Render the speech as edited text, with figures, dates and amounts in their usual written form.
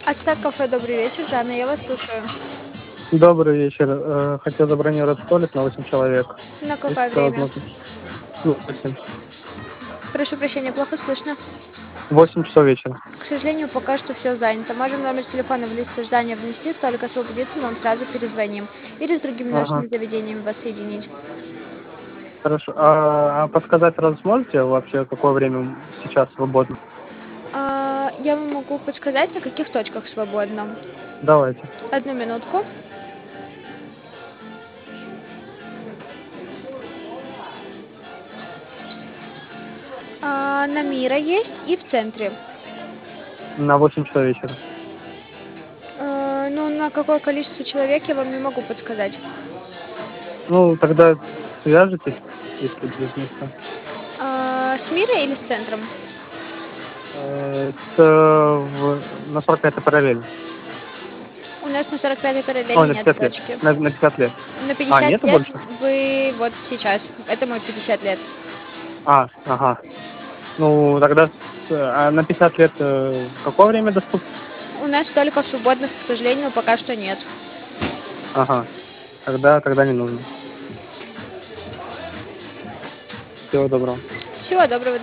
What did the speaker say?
Ацтек кафе, добрый вечер. Жанна, я вас слушаю. Добрый вечер. Хотел забронировать столик на 8 человек. На Есть какое такая время? возможность? Ну, 8. Прошу прощения, плохо слышно. 8 часов вечера. К сожалению, пока что все занято. Можем номер телефона в лист ожидания внести, столик освободится, вам сразу перезвоним. Или с другими Ага, нашими заведениями вас соединить. хорошо. А подсказать сразу сможете вообще, какое время сейчас свободно? Я вам могу подсказать, на каких точках свободно. Давайте. Одну минутку. На Мира есть и в центре. На 8 часов вечера. Ну, на какое количество человек я вам не могу подсказать. Ну, тогда свяжитесь, если будет место. С Мира или с центром? На 45 параллельно. У нас на 45-й параллели Ой, на нет 50 лет. точки. На 50 лет. На А, 50 нету лет больше? вы вот сейчас. Это мой 50 лет. Ага. Ну, тогда на 50 лет в какое время доступно? У нас столиков свободных, к сожалению, пока что нет. Ага. Тогда не нужно. Всего доброго. Всего доброго.